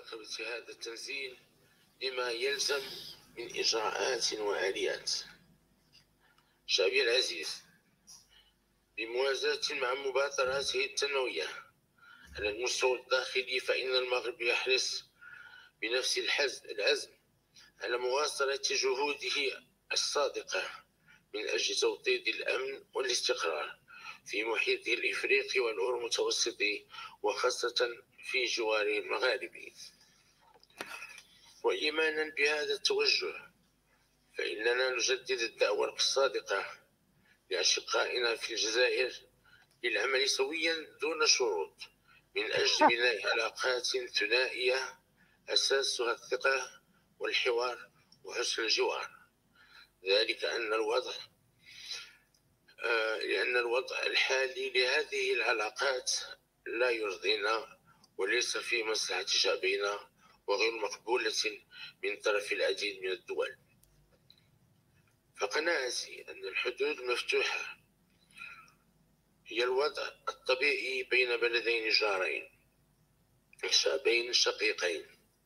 مراقبة هذا التنزيل بما يلزم من إجراءات وآليات. شعبي العزيز، بموازاة مع مبادراته التنموية على المستوى الداخلي، فإن المغرب يحرص بنفس العزم على مواصلة جهوده الصادقة من أجل توطيد الأمن والاستقرار في محيطه الإفريقي والأورو-متوسطي، وخاصة في جواره المغاربي. وإيمانا بهذا التوجه، فإننا نجدد الدعوة الصادقة لأشقائنا في الجزائر للعمل سويا دون شروط من أجل بناء علاقات ثنائية أساسها الثقة والحوار وحسن الجوار. ذلك لأن الوضع الحالي لهذه العلاقات لا يرضينا وليس في مصلحة شعبنا، وغير مقبولة من طرف العديد من الدول. فقناعتي أن الحدود المفتوحة هي الوضع الطبيعي بين بلدين جارين، شعبين شقيقين،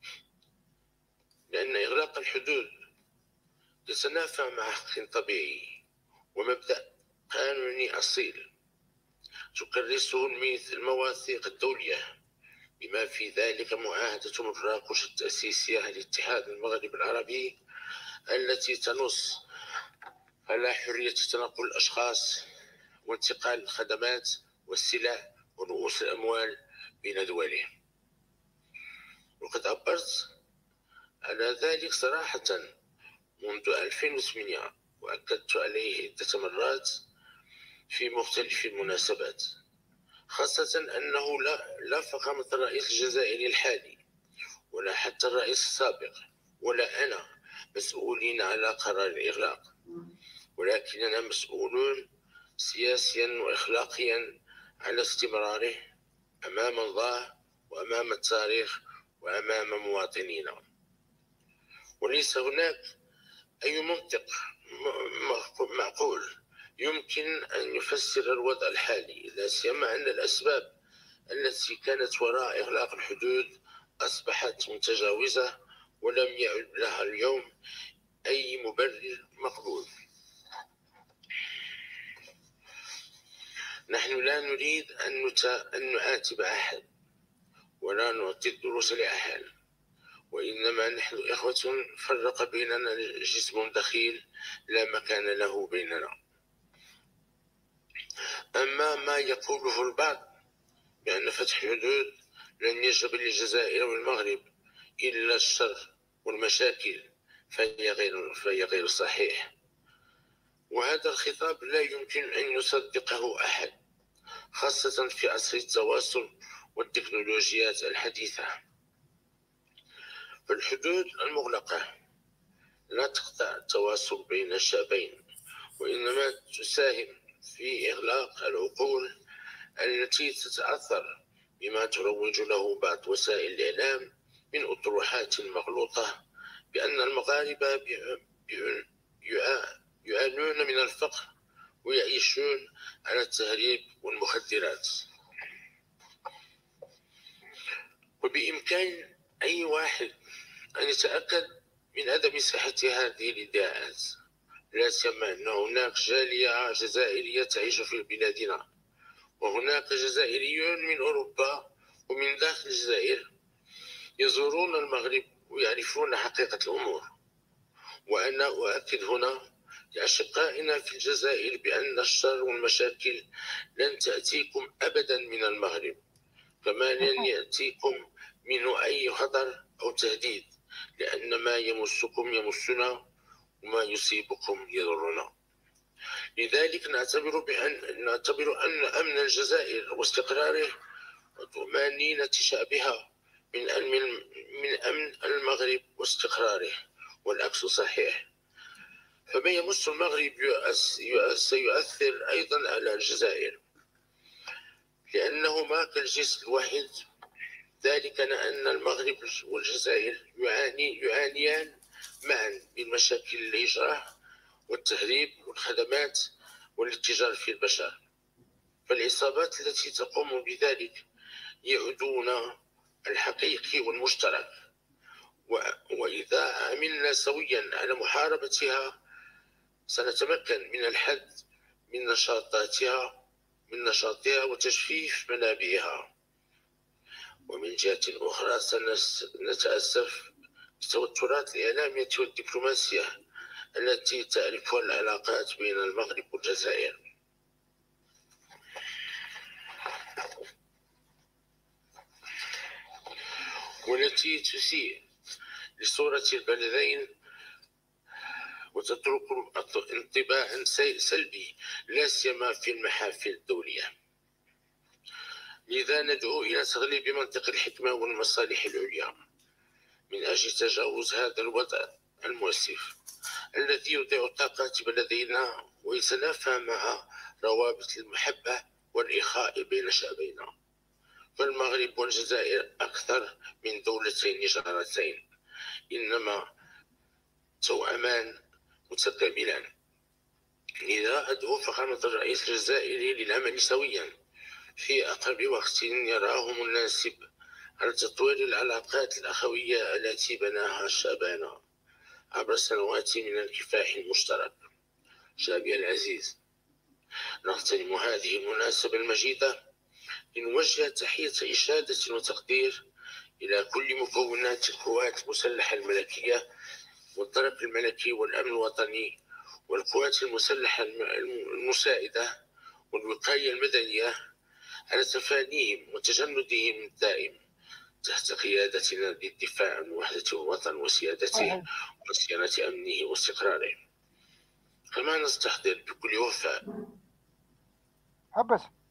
لأن إغلاق الحدود يتنافى مع حق طبيعي ومبدأ قانوني أصيل تكرسه المواثيق الدولية، بما في ذلك معاهدة مراكش التأسيسية لاتحاد المغرب العربي التي تنص على حرية تنقل الأشخاص وانتقال الخدمات والسلع ورؤوس الأموال بين دولهم. وقد عبرت على ذلك صراحة منذ 2008، وأكدت عليه عدة مرات في مختلف المناسبات، خاصة أنه لا فخامة الرئيس الجزائري الحالي ولا حتى الرئيس السابق ولا أنا مسؤولين على قرار الإغلاق، ولكننا مسؤولون سياسيا وإخلاقيا على استمراره أمام الله وأمام التاريخ وأمام مواطنينا. وليس هناك أي منطق معقول يمكن أن يفسر الوضع الحالي، لا سيما أن الأسباب التي كانت وراء إغلاق الحدود أصبحت متجاوزة ولم يعد لها اليوم أي مبرر مقبول. نحن لا نريد أن نعاتب أحد ولا نعطي الدروس لأحد، وإنما نحن إخوة فرق بيننا جسم دخيل لا مكان له بيننا. أما ما يقوله البعض بأن فتح الحدود لن يجلب للجزائر والمغرب إلا الشر والمشاكل فهي غير صحيح، وهذا الخطاب لا يمكن أن يصدقه أحد، خاصة في عصر التواصل والتكنولوجيات الحديثة. فالحدود المغلقة لا تقطع التواصل بين الشعبين، وإنما تساهم في إغلاق العقول التي تتأثر بما تروج له بعض وسائل الإعلام من أطروحات مغلوطة بأن المغاربة يعانون من الفقر ويعيشون على التهريب والمخدرات. وبإمكان أي واحد أن يتأكد من عدم صحة هذه الادعاءات، لا سيما أن هناك جالية جزائرية تعيش في بلادنا، وهناك جزائريون من أوروبا ومن داخل الجزائر يزورون المغرب ويعرفون حقيقة الأمور. وأنا أؤكد هنا لأشقائنا في الجزائر بأن الشر والمشاكل لن تأتيكم أبدا من المغرب، كما لن يأتيكم منه أي خطر أو تهديد، لأن ما يمسكم يمسنا وما يصيبكم يضرنا. لذلك نعتبر أن أمن الجزائر واستقراره وطمأنينة شعبها من أمن المغرب واستقراره، والعكس صحيح. فما يمس المغرب سيؤثر أيضا على الجزائر، لأنهما كالجسم الواحد. ذلك أن المغرب والجزائر يعانيان معا من مشاكل الهجرة والتهريب والخدمات والاتجار في البشر. فالعصابات التي تقوم بذلك يعودون الحقيقي والمشترك. وإذا عملنا سويا على محاربتها سنتمكن من الحد من نشاطها وتجفيف منابعها. ومن جهة أخرى سنتأسف بالتوترات الإعلامية والدبلوماسية التي تعرفها العلاقات بين المغرب والجزائر، والتي تسيء لصورة البلدين وتترك انطباعا سلبي لا سيما في المحافل الدولية. لذا ندعو إلى تغليب منطق الحكمة والمصالح العليا من أجل تجاوز هذا الوضع المؤسف الذي يضيع طاقات بلدينا ويتنافى مع روابط المحبة والإخاء بين شعبينا. فالمغرب والجزائر أكثر من دولتين جارتين، إنما توأمان متكاملان. لذا أدعو فخامة الرئيس الجزائري للعمل سويا في أقرب وقت يراه مناسب على تطوير العلاقات الأخوية التي بناها شعبنا عبر سنوات من الكفاح المشترك. شعبي العزيز، نغتنم هذه المناسبة المجيدة لنوجه تحية إشادة وتقدير إلى كل مكونات القوات المسلحة الملكية والطرف الملكي والأمن الوطني والقوات المسلحة المساعدة والوقاية المدنية على تفانيهم وتجندهم الدائم تحت قيادتنا للدفاع عن وحدة الوطن وسيادته وصيانة أمنه واستقراره. كما نستحضر بكل وفاء